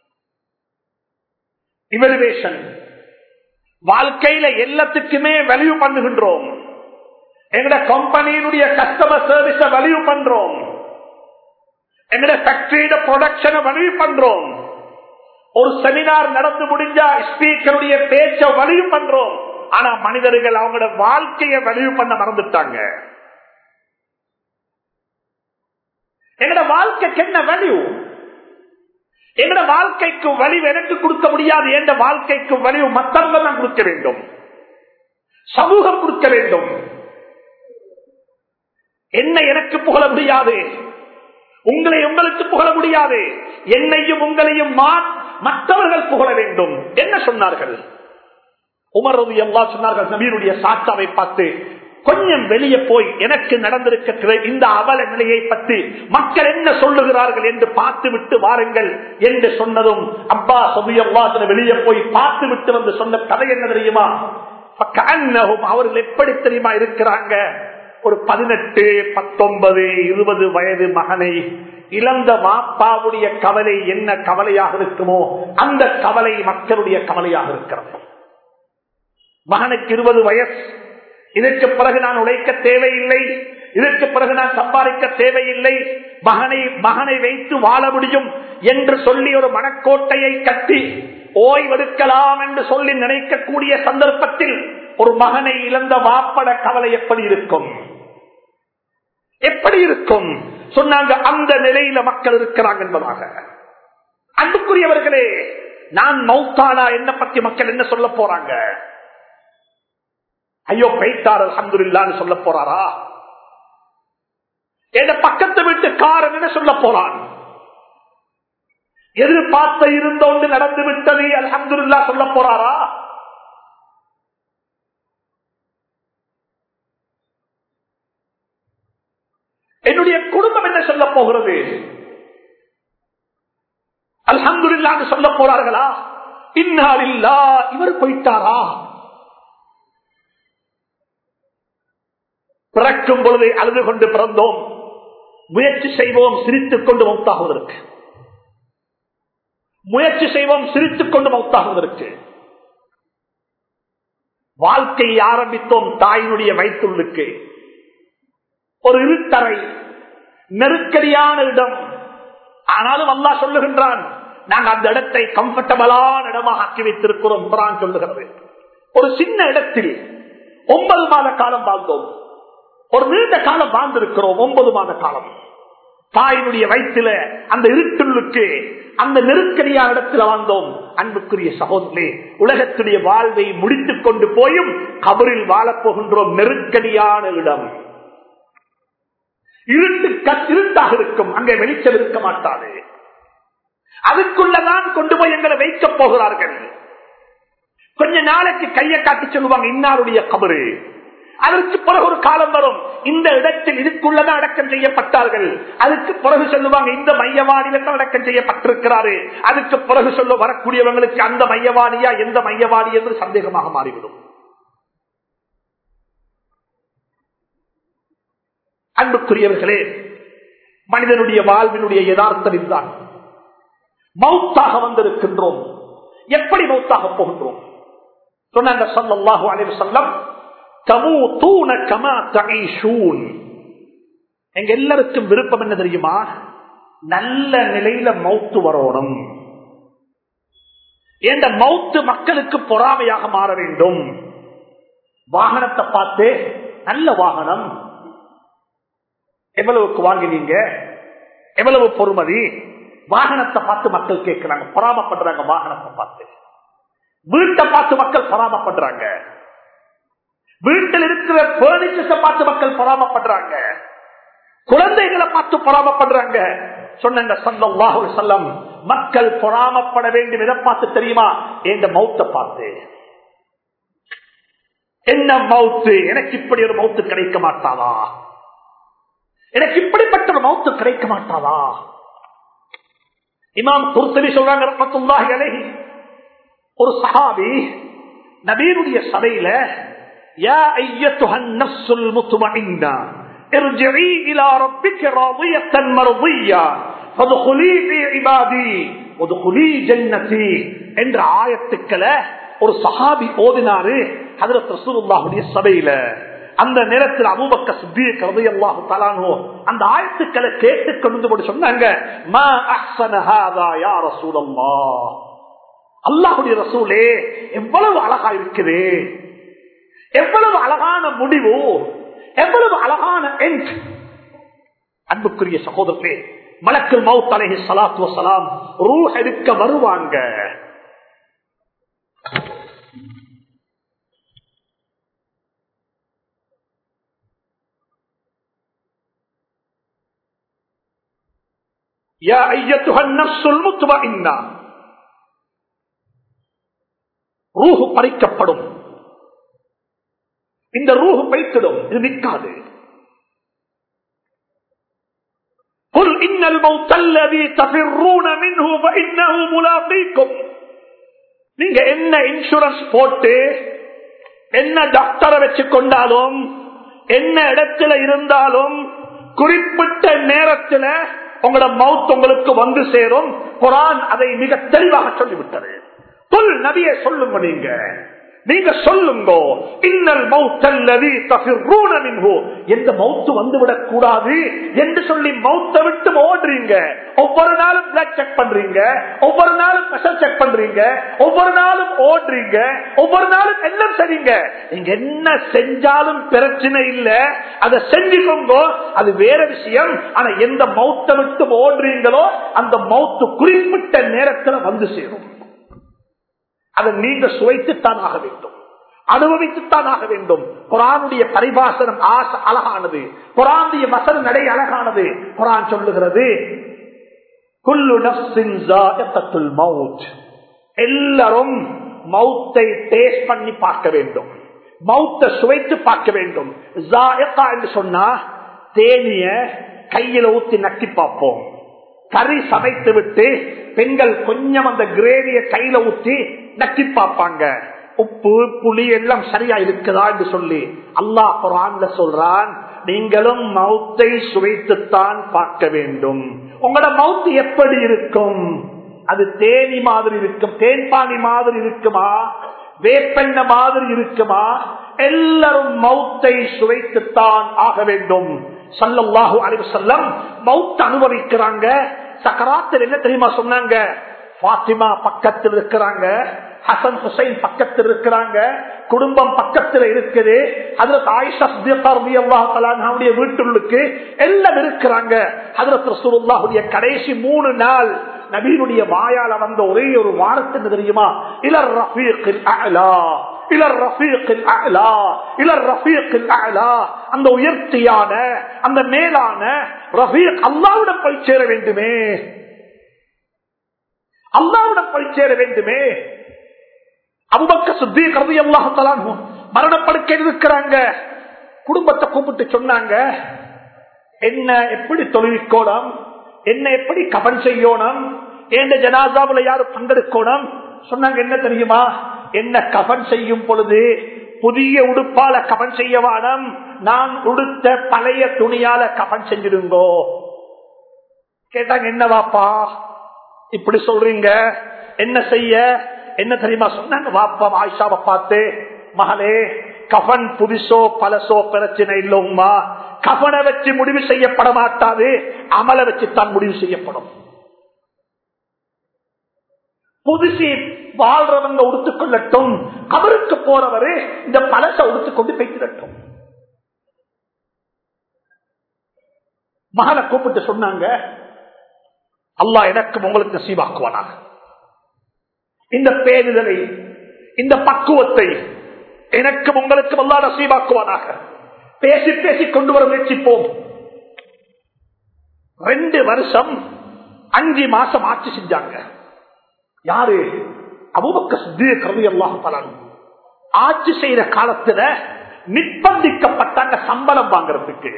இவலுவேஷன், வாழ்க்கையில எல்லாத்துக்குமே வேல்யூ பண்ணுகின்றோம். எங்கட கம்பெனியினுடைய கஸ்டமர் சர்வீஸ வேல்யூ பண்றோம், எங்கட ஃபேக்டரியோட ப்ரொடக்ஷனை வேல்யூ பண்றோம். ஒரு செமினார் நடந்து முடிஞ்சா ஸ்பீக்கருடைய பேச்ச வலிவு பண்றோம். ஆனா மனிதர்கள் அவங்களோட வாழ்க்கையை வலிவு பண்ண மறந்துட்டாங்க. எங்கட வாழ்க்கைக்கு என்ன வலிவு? எங்கட வாழ்க்கைக்கு வலிவு எனக்கு கொடுக்க முடியாது. என்ற வாழ்க்கைக்கு வலிவு மற்றவங்க தான் கொடுக்க வேண்டும், சமூகம் கொடுக்க வேண்டும். என்ன எனக்கு புகழ முடியாது, உங்களை உங்களுக்கு புகழ முடியாது. என்னையும் உங்களையும் மற்றவர்கள் புகழ வேண்டும். என்ன சொன்னார்கள்? உமர் ரலியல்லாஹு சொன்னார்கள், நபியுடைய சாட்சாவை பார்த்து, கொஞ்சம் வெளியே போய் எனக்கு நடந்திருக்கிற இந்த அவல நிலையை பற்றி மக்கள் என்ன சொல்லுகிறார்கள் என்று பார்த்து விட்டு வாருங்கள் என்று சொன்னதும் அப்பாஸ் ரலியல்லாஹு வெளியே போய் பார்த்து விட்டு வந்து சொன்ன கதை என்ன தெரியுமா? அவர்கள் எப்படி தெரியுமா இருக்கிறாங்க? ஒரு 18, 19, 20 வயது மகனை இழந்த மாப்பாவுடைய கவலை என்ன கவலையாக இருக்குமோ அந்த கவலை மக்களுடைய கவலையாக இருக்கிறது. மகனுக்கு 20 வயசு, இதற்கு பிறகு நான் உழைக்க தேவையில்லை, இதற்கு பிறகு நான் சம்பாதிக்க தேவையில்லை, மகனை வைத்து வாழ முடியும் என்று சொல்லி ஒரு மனக்கோட்டையை கட்டி ஓய்வெடுக்கலாம் என்று சொல்லி நினைக்கக்கூடிய சந்தர்ப்பத்தில் ஒரு மகனை இழந்த வாப்பட கவலை எப்படி இருக்கும்? எப்படி இருக்கும்? சொன்னாங்க, அந்த நிலையில மக்கள் இருக்கிறாங்க என்பதாக. அன்புக்குரியவர்களே, நான் மௌத்தானா என்ன பத்தி மக்கள் என்ன சொல்ல போறாங்க? ஐயோ பைத்தார் அல்ஹம்துலில்லாஹ்னு சொல்ல போறாரா? என் பக்கத்து வீட்டுக்காரன் என்ன சொல்ல போறான்? எதிர்பார்த்த இருந்த ஒன்று நடந்து விட்டது அல்ஹம்துலில்லாஹ் சொல்ல போறாரா? என்னுடைய குடும்பம் என்ன சொல்ல போகிறது? அல்ஹம்துலில்லாஹ்னு சொல்ல போறார்களா? இன்னா லில்லாஹ், இவர் போயிட்டாரா? பிறக்கும் பொழுது அழுது கொண்டு பிறந்தோம், முயற்சி செய்வோம் சிரித்துக் கொண்டு மௌத்தாகுவதற்கு. முயற்சி செய்வோம் சிரித்துக் கொண்டு மௌத்தாகுவதற்கு. வாழ்க்கையை ஆரம்பித்தோம் தாயினுடைய வயிற்றுள்ளுக்கு. ஒரு இருட்டறை, நெருக்கடியான இடம். ஆனாலும் அல்லாஹ் சொல்லுகின்றான், நாங்கள் அந்த இடத்தை கம்ஃபர்டபிளான இடமாக ஆக்கி வைத்திருக்கிறோம். குர்ஆன் சொல்லுகிறது, ஒரு சின்ன இடத்தில் 9 மாத காலம் வாழ்ந்தோம். ஒரு நீண்ட காலம் வாழ்ந்திருக்கிறோம். 9 மாத காலம் தாயினுடைய வயிற்றில அந்த இருட்டுள்ளுக்கு, அந்த நெருக்கடியான இடத்துல வாழ்ந்தோம். அன்புக்குரிய சகோதரே, உலகத்துடைய வாழ்வை முடித்துக் கொண்டு போயும் கபரில் வாழப்போகின்றோம். நெருக்கடியான இடம், இருட்டாக இருக்கும், அங்கே வெளிச்சம் இருக்க மாட்டாது. அதுக்குள்ளதான் கொண்டு போய் எங்களை வைக்கப் போகிறார்கள். கொஞ்ச நாளைக்கு கையை காட்டி சொல்லுவாங்க, இன்னாருடைய கபரு. அதற்கு பிறகு ஒரு காலம் வரும், இந்த இடத்தில் இதுக்குள்ளதான் அடக்கம் செய்யப்பட்டார்கள். அதுக்கு பிறகு சொல்லுவாங்க, இந்த மையவாடியில தான் அடக்கம் செய்யப்பட்டிருக்கிறாரு. அதுக்கு பிறகு சொல்ல வரக்கூடியவங்களுக்கு அந்த மையவாடியா எந்த மையவாடி என்று சந்தேகமாக மாறிவிடும். அன்புக்குரியவர்களே, மனிதனுடைய வாழ்வினுடைய யதார்த்தம் இதுதான். மௌத்தாக வந்திருக்கின்றோம். எப்படி மௌத்தாக போகின்றோம்? சொன்னாங்க ஸல்லல்லாஹு அலைஹி வஸல்லம், தமூதூன கமா தஈஷூன். எங்க எல்லாருக்கும் விருப்பம் என்ன தெரியுமா? நல்ல நிலையில மௌத்து வரணும். இந்த மௌத்து மக்களுக்கு பொறாமையாக மாற வேண்டும். வாகனத்தை பார்த்து, நல்ல வாகனம், எவ்வளவுக்கு வாங்கினீங்க, எவ்வளவு பொறுமதி, வாகனத்தை பார்த்து மக்கள் கேட்கிறாங்க, பொறாமப்படுறாங்க. வாகனத்தை பார்த்து, வீட்டை பார்த்து மக்கள் பொறாமப்படுறாங்க. வீட்டில் இருக்கிற பர்னிச்சர்ஸை பார்த்து மக்கள் பொறாமப்படுறாங்க. குழந்தைகளை பார்த்து பொறாமப்படுறாங்க. சொன்னாங்க ஸல்லல்லாஹு அலைஹி வஸல்லம், மக்கள் பொறாமப்பட வேண்டும் எதை பார்த்து தெரியுமா? இந்த மௌத்தை பார்த்து. என்ன மௌத்து? எனக்கு இப்படி ஒரு மௌத்து கிடைக்க மாட்டாதா? எனக்கு இப்படிப்பட்ட ஒரு மௌத்து கிடைக்க மாட்டாதா? இமாம் குர்துபி சொல்றாங்க ரஹ்மத்துல்லாஹி அலைஹி, ஒரு சஹாபி நபியுடைய சபையில, யா அய்யத்துஹன் நஃப்ஸுல் முத்மஇன்னா இர்ஜிஇ இலா ரப்பிக ராதியத்தன் மர்திய்யா ஃபதுகுலி ஃபீ இபாதி வதுகுலி ஜன்னதி என்ற ஆயத்துக்களை ஒரு சஹாபி ஓதினாரு ஹஜ்ரத் ரசூலுல்லாஹுடைய சபையில. அந்த நேரத்தில் அபூபக்கர் சித்தீக் ரலியல்லாஹு தஆலா அன்ஹு அந்த ஆயத்துக்களை கேட்டு கொண்டு சொன்னாங்க, மா அஹ்ஸன ஹாதா யா ரசூலல்லாஹ், அல்லாஹ்வுடைய ரசூலே எவ்வளவு அழகா இருக்குது, எவ்வளவு அழகான முடிவு, எவ்வளவு அழகான எண்ட். அன்புக்குரிய சகோதரர்களே, மலக்குல் மௌத் அலைஹிஸ்ஸலாத்து வஸ்ஸலாம் ரூஹ் எடுக்க வருவாங்க. யா அய்யத்துஹன் நஃப்ஸுல் முத்மஇன்னா, ரூஹ் பறிக்கப்படும். இந்த ரூஹ் பைத்திடும், இது நிற்காது. குல் இன்னல் மௌத்தல்லதி தஃபிர்ரூன மின்ஹு ஃபஇன்னஹு முலாகீக்கும். நீங்க என்ன இன்சூரன்ஸ் போட்டு என்ன டாக்டரை வச்சு கொண்டாலும் என்ன இடத்துல இருந்தாலும் குறிப்பிட்ட நேரத்தில் உங்களோட மவுத் உங்களுக்கு வந்து சேரும். குர்ஆன் அதை மிக தெளிவாக சொல்லிவிட்டது. குல் நபியே சொல்லுங்க, நீங்க சொல்லுங்க, இன்னல் மௌத்தல்லதி தஃபிர்ரூன மின்ஹு, எந்த மவுத் வந்துவிடக் கூடாது என்று சொல்லி மவுத்தை விட்டு ஓடுறீங்க. ஒவ்வொரு நாளும் பிளட் செக் பண்றீங்க, ஒவ்வொரு நாளும் பிரஷர் செக் பண்றீங்க, ஒவ்வொரு நாளும் ஓடுறீங்க, ஒவ்வொரு நாளும் எல்லாம் செய்றீங்க. நீங்க என்ன செஞ்சாலும் பிரச்சனை இல்ல, அதை செஞ்சுக்கோங்க, அது வேற விஷயம். ஆனா எந்த மவுத்தை விட்டு ஓடுறீங்களோ அந்த மவுத்து குறிப்பிட்ட நேரத்தில் வந்து சேரும். அதை நீங்க சுவைத்துத்தான் ஆக வேண்டும், அனுபவித்துத்தான் ஆக வேண்டும். குர்ஆனுடைய பரிபாசனம் அழகானது, குர்ஆனுடைய வசன நடை அழகானது. குர்ஆன் சொல்லுகிறது, குல்லு நஃப்ஸின் ஸாயிகத்துல் மௌத், எல்லாரும் மௌத்தை டேஸ்ட் பண்ணி பார்க்க வேண்டும், மௌத்தை சுவைத்து பார்க்க வேண்டும். ஸாயிகா என்று சொன்னா தேனிய கையில ஊத்தி நக்கி பார்ப்போம். கறி சமைத்து விட்டு பெண்கள் கொஞ்சம் அந்த கிரேவிய கையில ஊத்தி நக்கி பார்ப்பாங்க, உப்பு புளி எல்லாம் சரியா இருக்குதா என்று சொல்லி. அல்லாஹ் குர்ஆன்ல சொல்றான், நீங்களும் மௌத்தை சுவைத்துத்தான் பார்க்க வேண்டும். உங்களோட மௌத் எப்படி இருக்கும்? அது தேனி மாதிரி இருக்கும், தேன்பானி மாதிரி இருக்குமா, வேப்பெண்ண மாதிரி இருக்குமா? எல்லாரும் மௌத்தை சுவைத்துத்தான் ஆக வேண்டும். ஸல்லல்லாஹு அலைஹி வஸல்லம் மௌத் அனுபவிக்கிறாங்க. சக்கராத்தில் என்ன தெரியுமா சொன்னாங்க? பாத்திமா பக்கத்தில் இருக்கிறாங்க, ஹசன் ஹுசைன் பக்கத்தில் இருக்கிறாங்க, குடும்பம் பக்கத்தில் இருக்குது, ஹஜ்ரத் ஆயிஷா சித்திகா ரலியல்லாஹு தஆலா அன்ஹாவுடைய வீட்டுக்கு எல்லாம் இருக்கிறாங்க. ஹஜ்ரத் ரசூலுல்லாஹுடைய கடைசி 3 நாள் நபியினுடைய வாயால வந்த ஒரே ஒரு வார்த்தை என்ன தெரியுமா? இலர் ரஃபீக்கில் அஅலா, இலர் ரஃபீக்கில் அஅலா, இலர் ரஃபீக்கில் அஅலா. அந்த உயர்த்தியான அந்த மேலான ரஃபீக் அல்லாஹ்விடம் போய் சேர வேண்டுமே, அல்லாஹ்விடம் போய் சேர வேண்டுமே. அபூபக்கர் சித்தீக் ரலியல்லாஹு தஆலா மரணப்படுக்கையில் இருக்கிறாங்க. குடும்பத்தை கூப்பிட்டு சொன்னாங்க, என்ன எப்படி தொழுவிக்கோணும், என்ன எப்படி கபன் செய்யணும், எந்த ஜனாசாவுல யாரு பங்கெடுக்கணும். சொன்னாங்க, என்ன தெரியுமா, என்ன கபன் செய்யும் பொழுது புதிய உடுப்பால கபன் செய்ய வானம், நான் உடுத்த பழைய துணியால கபன் செஞ்சிருங்கோ. கேட்டாங்க, என்னவாப்பா இப்படி சொல்றீங்க, என்ன செய்ய? என்ன தெரியுமா சொன்னாங்க? வாப்பா ஆயிஷாவை பார்த்து, மகளே கஃன் புதுசோ பழசோ பிரச்சனை இல்லைம்மா, கஃனை வச்சு முடிவு செய்யப்பட மாட்டாது, அமலை வச்சுத்தான் முடிவு செய்யப்படும். புதுசி வாழ்றவங்க உடுத்துக்கொள்ளட்டும், கபருக்கு போறவரு இந்த பழச உடுத்துக்கொண்டு போய்த்திடட்டும். மகளை கூப்பிட்டு சொன்னாங்க, அல்லாஹ் எனக்கும் உங்களுக்கு நசீபாக்குவானாக. இந்த பேரிதலை, இந்த பக்குவத்தை எனக்கும் உங்களுக்கும் அல்லாஹ் நசீபாக்குவானாக. பேசி பேசி கொண்டு வர முயற்சிப்போம். 2 வருஷம் 5 மாசம் ஆட்சி செஞ்சாங்க. யாரு? அபூபக்கர் சித்தீக் ரலியல்லாஹு தஆலா. ஆட்சி செய்யற காலத்துல நிர்பந்திக்கப்பட்டாங்க சம்பளம் வாங்கறதுக்கு,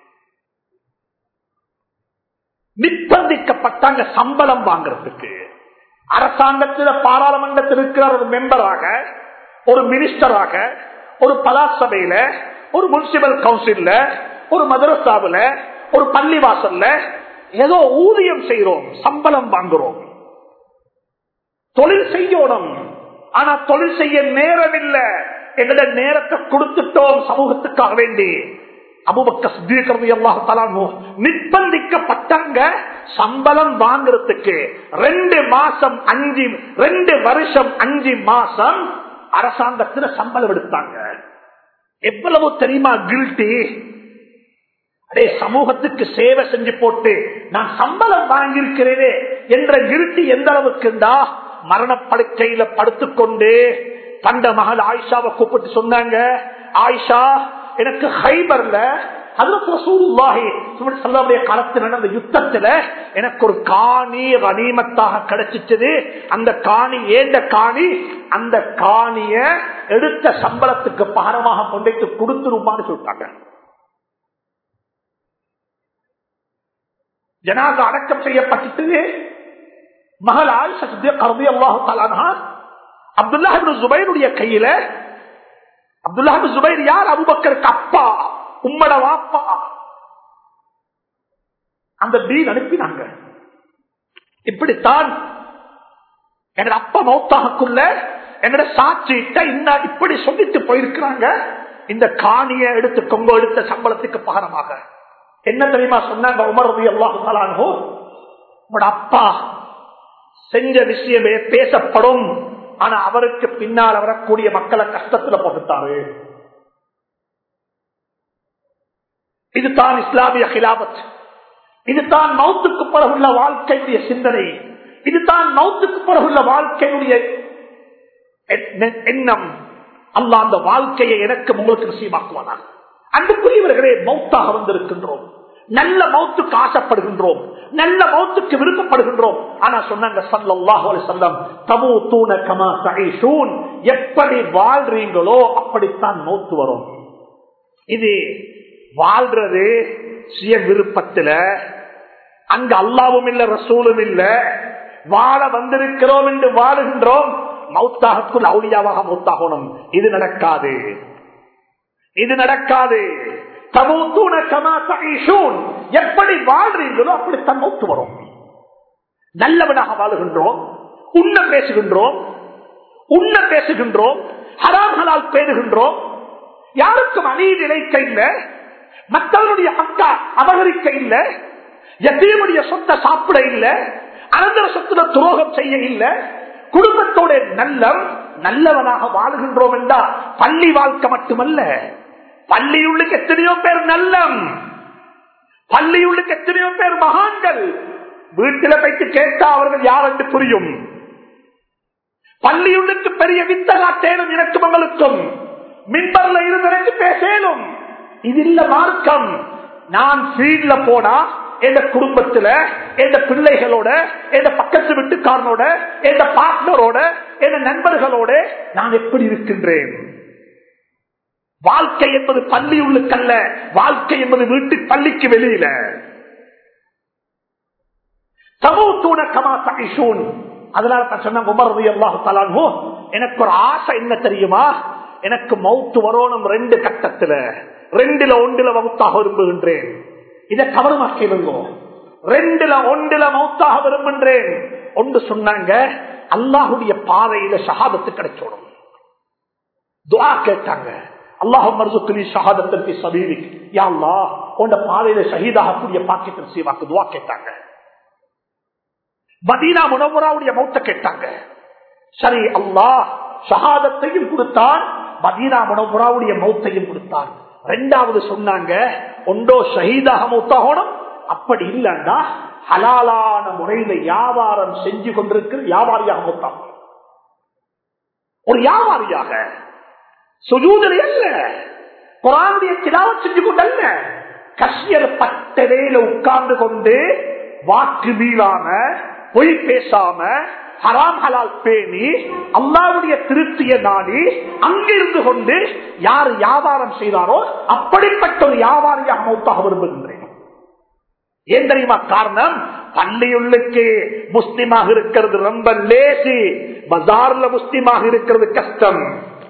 நிர்பந்திக்கப்பட்டாங்க சம்பளம் வாங்கறதுக்கு. அரசாங்கத்தில் பாராளுமன்றத்தில் இருக்கிற ஒரு மெம்பராக, ஒரு மினிஸ்டராக, ஒரு பலாஸ் சபையில, ஒரு முனிசிபல் கவுன்சில்ல, ஒரு மதரசாவில, ஒரு பள்ளிவாசல்ல ஏதோ ஊதியம் செய்யறோம், சம்பளம் வாங்குறோம், தொழில் செய்யணும். ஆனா தொழில் செய்ய நேரம் இல்லை, எங்களோட நேரத்தை கொடுத்துட்டோம் சமூகத்துக்காக வேண்டி. அபூபக்கர் சித்தீக் ரலியல்லாஹு தஆலா நிர்பந்திக்கப்பட்டாங்க. சம்பளம் வாங்குறதுக்கு 2 வருஷம் 5 மாசம் அரசாங்கத்துல சம்பளம் எடுத்தாங்க. எவ்வளவு தெரியுமா கில்ட்டி? அதே சமூகத்துக்கு சேவை செஞ்சு போட்டு நான் சம்பளம் வாங்கியிருக்கிறேனே என்ற கில்ட்டி எந்த அளவுக்குண்டா, மரணப்படுக்கையில படுத்துக்கொண்டு தந்த மகள் ஆயிஷாவை கூப்பிட்டு சொன்னாங்க, ஆயிஷா எனக்கு ஹைபர்ல காலத்தில் நடந்த யுத்தத்துல எனக்கு ஒரு காணி கனிமத்தாக கிடைச்சிச்சது. அந்த காணி ஏண்ட காணி, அந்த காணிய எடுத்த சம்பளத்துக்கு பகரமாக கொண்டு கொடுத்துருமான்னு சொல்லிட்டாங்க. ஜனாஸா அடக்கம் செய்யப்பட்டு மகள் ஆயிஷா ரலியல்லாஹு தஆலா அன்ஹா அப்துல்லாஹ் இப்னு ஜுபைருடைய கையில, அப்துல்லாஹ் இப்னு ஜுபைர் யார்? அபூபக்கருக்கு அப்பா, உம்மட வாப்பா. அந்த டீல் அனுப்பினாங்க. இப்படித்தான் எங்க அப்பா மௌத்தாக்குள்ள எங்கட சாட்சிட்ட இப்படி சொல்லிட்டு போயிருக்கிறாங்க, இந்த காணியை எடுத்துக்கொங்க, எடுத்த சம்பளத்துக்கு பகரமாக. என்ன தெரியுமா சொன்னாங்க உமர் ரலியல்லாஹு தஆலா அன்ஹு? உங்களோட அப்பா செஞ்ச விஷயமே பேசப்படும், ஆனா அவருக்கு பின்னால் வரக்கூடிய மக்களை கஷ்டத்துல போட்டுட்டாரு. இதுதான் இஸ்லாமிய கிலாபத், இதுதான் மௌத்துக்கு பிறகுள்ள வாழ்க்கையுடைய சிந்தனை, இதுதான் மௌத்துக்கு பிறகுள்ள வாழ்க்கையுடைய எண்ணம். அல்லாஹ் அந்த வாழ்க்கையை எனக்கு உங்களுக்கு நசீபாக்குவானாக. அன்புக்குரியவர்களே, மௌத்தாக வந்திருக்கின்றோம், நல்ல மௌத்துக்கு ஆசைப்படுகின்றோம், நல்ல மௌத்துக்கு விருப்பப்படுகின்றோம். ஆனா சொன்னாங்க ஸல்லல்லாஹு அலைஹி வஸல்லம், தமூதுன கமா தஈஷூன், எப்படி வாழ்றீங்களோ அப்படித்தான் மௌத்து வரும். இது வாழ்றது சுய விருப்பத்துல, அங்க அல்லாஹ்வும் இல்ல ரசூலும் இல்ல, வாழ வந்திருக்கிறோம் என்று வாழுகின்றோம். மௌத்தாகக்குள் அவுலியாவாக மௌத்தாகணும். இது நடக்காது, இது நடக்காது. தமூதுன கமா தஈஷூன், எப்படி வாழ்றீங்களோ அப்படித்தான் மௌத்து வரும். நல்லவனாக வாழுகின்றோம், உண்ண பேசுகின்றோம், ஹராம்களால் பேணுகின்றோம், யாருக்கும் அநீதி இழைக்க இல்லை, மற்றவருடைய ஹக்கா அபகரிக்க இல்லை, யத்தீமுடைய சொத்தை சாப்பிட இல்லை, அனந்தர சொத்துல துரோகம் செய்ய இல்லை, குடும்பத்தோட நல்லவனாக வாழுகின்றோம் என்றா பள்ளி வாழ்க்கை மட்டுமல்ல, பள்ளியுள்ளுக்கு எத்தனையோ பேர் நல்லம், பள்ளியுள்ளுக்கு எத்தனையோ பேர் மகான்கள். வீட்டில் போயிட்டு கேட்டா அவர்கள் யார் என்று புரியும். பள்ளியுள்ளுக்கு பெரிய வித்தகாட்டேனும் எனக்கும் உங்களுக்கும், மின்பர்ல இருந்து எனக்கு பேசலும். இது இல்ல மார்க்கம். நான் ஃபீல்ட்ல போனா என் குடும்பத்துல, என் பிள்ளைகளோட, என் பக்கத்து வீட்டுக்காரனோட, என் பார்ட்னரோட, என் நண்பர்களோட நான் எப்படி இருக்கின்றேன்? வாழ்க்கை என்பது பள்ளியுள்ளுக்கல்ல, வாழ்க்கை என்பது வீட்டு பள்ளிக்கு வெளியில. தமூதுன கமா தஈஷூன். அதனால தான் சொன்னாங்க உமர் ரலியல்லாஹு தஆலா அன்ஹு, எனக்கு ஒரு ஆசை என்ன தெரியுமா? எனக்கு மௌத்து வரணும் 2 கட்டத்துல, 2ல 1ல மௌத்தாக விரும்புகின்றேன். இதை கவனமாக்கிடுங்க. 2ல 1ல மௌத்தாக விரும்புகின்றேன். ஒன்று சொன்னாங்க, அல்லாஹ்வுடைய பாதையில ஷஹாதத்து கிடைச்சோடும். துஆ கேட்டாங்க, அல்லாஹும்ம ர்ஸுக்னி ஷஹாதத்தன் ஃபீ ஸபீலிக், யா அல்லாஹ் உன்னுடைய பாதையில ஷஹீதாகக்கூடிய பாக்கியத்தை நசீபாக்கு. துஆ கேட்டாங்க. மதீனா முனவ்வராவுடைய மௌத்த கேட்டாங்க. சரி, அல்லாஹ் ஷஹாதத்தையும் கொடுத்தான், மதீனா முனவ்வராவுடைய மௌத்தையும் கொடுத்தான். 2வது சொன்னாங்க, ஒன்றோ ஷஹீதாக மௌத்தாகணும், அப்படி இல்லைன்னா ஹலாலான முறையில வியாபாரம் செஞ்சு கொண்டிருக்கிற வியாபாரியாக மௌத்தாகணும். ஒரு வியாபாரியாக, சுஜூதில் அல்ல, குர்ஆனுடைய திலாவத் செஞ்சு கொண்டல்ல, கஷ்யர் பட்டறையில உட்கார்ந்து கொண்டு வாக்கு மீளாம, பொய் பேசாம, ஹராம் ஹலால் பேணி, அல்லாஹ்வுடைய திருப்தியை நாடி அங்கிருந்து கொண்டு யார் வியாபாரம் செய்தாரோ அப்படிப்பட்ட ஒரு வியாபாரியாக மௌத்தாக விரும்புகின்றேன். ஏன் தெரியுமா காரணம்? பள்ளியுள்ளுக்கு முஸ்லிமாக இருக்கிறது ரொம்ப லேசி, பஜார்ல முஸ்லிமாக இருக்கிறது கஷ்டம்.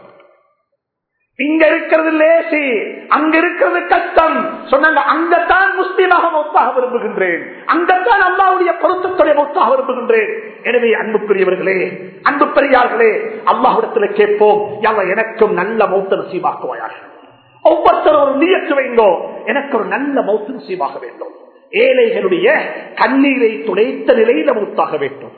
இங்க இருக்கிறது லேசி, அங்க இருக்கிறது கஷ்டம். சொன்னாங்க, அங்கத்தான் முஸ்லிமாக மௌத்தாக விரும்புகின்றேன், அங்கத்தான் அல்லாஹ்வுடைய பொருத்தத்துடைய மௌத்தாக விரும்புகின்றேன். எனவே அன்புக்குரியவர்களே, அன்பு பெரியார்களே, அல்லாஹ்விடத்தில் கேட்போம், யா அல்லாஹ் எனக்கும் நல்ல மௌத்த நசீபாக்குவாயாக. ஒவ்வொருத்தரும் ஒரு நியத்து வைங்கோ, எனக்கு ஒரு நல்ல மௌத்து நசீபாக வேண்டும். ஏழைகளுடைய கண்ணீரை துடைத்த நிலையில் மௌத்தாக வேண்டும்.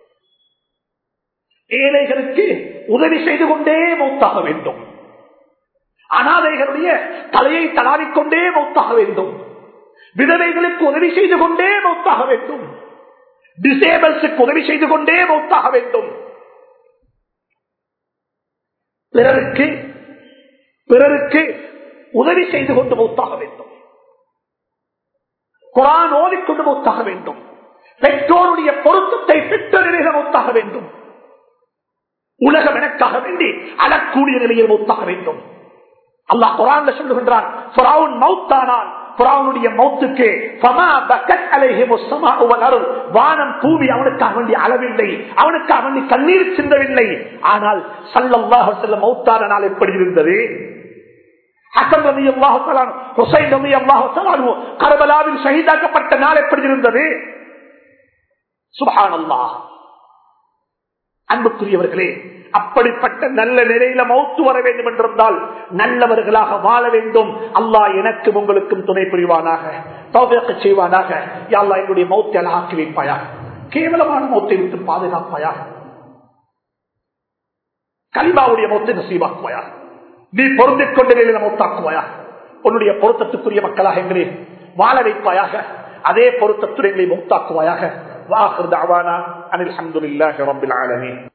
ஏழைகளுக்கு உதவி செய்து கொண்டே மௌத்தாக வேண்டும். அனாதைகளுடைய தலையை தளாவிக்கொண்டே மௌத்தாக வேண்டும். விதவைகளுக்கு உதவி செய்து கொண்டே மௌத்தாக வேண்டும். டிசேபிள்ஸுக்கு உதவி செய்து கொண்டே மௌத்தாக வேண்டும். பிறருக்கு உதவி செய்து கொண்டு மௌத்தாக வேண்டும். குர்ஆன் ஓதிக்கொண்டு மௌத்தாக வேண்டும். பெற்றோருடைய பொருத்தத்தை பெற்ற நிலையில் மௌத்தாக வேண்டும். உலகம் எனக்காக வேண்டி அழக்கூடிய நிலையில் மௌத்தாக வேண்டும். அல்லாஹ் குர்ஆன்ல சொல்லுகின்றான், ஃபிரௌன் மௌத்தானான். ஃபிரௌனுடைய மௌத்துக்கு ஃபமா பக்கத் அலைஹிமுஸ் ஸமாஉ வல் அர்த், வானம் பூமி அவனுக்காக வேண்டி அளவில்லை, அவனுக்காக வேண்டி கண்ணீர் சிந்தவில்லை. ஆனால் ஸல்லல்லாஹு அலைஹி வஸல்லம் மௌத்தான நாள் எப்படி இருந்தது? ஹஸன் ரலியல்லாஹு தஆலா ஹுசைன் ரலியல்லாஹு தஆலா கர்பலாவில் ஷஹீதாக்கப்பட்ட நாள் எப்படி இருந்தது? சுப்ஹானல்லாஹ். அன்புக்குரியவர்களே, அப்படிப்பட்ட நல்ல நிலையில மௌத்து வர வேண்டும் என்றிருந்தால் நல்லவர்களாக வாழ வேண்டும். அல்லாஹ் எனக்கும் உங்களுக்கும் துணை புரிவானாக, தௌஃபீக் செய்வானாக. யா அல்லாஹ் என்னுடைய மௌத்தை அழகாக்கி வைப்பாயாக, கேவலமான மௌத்தை விட்டு பாதுகாப்பாயாக, கலிமாவுடைய மௌத்தை நசீபாக்குவாயாக, நீ பொருந்திக் கொண்ட நிலையில மௌத்தாக்குவாயாக, உன்னுடைய பொருத்தத்துக்குரிய மக்களாக எங்களை வாழ வைப்பாயாக, அதே பொருத்தத்துடன் எங்களை மௌத்தாக்குவாயாக. வாஹிர் தஅவானா அனில் ஹம்துலில்லாஹி ரப்பில் ஆலமீன்.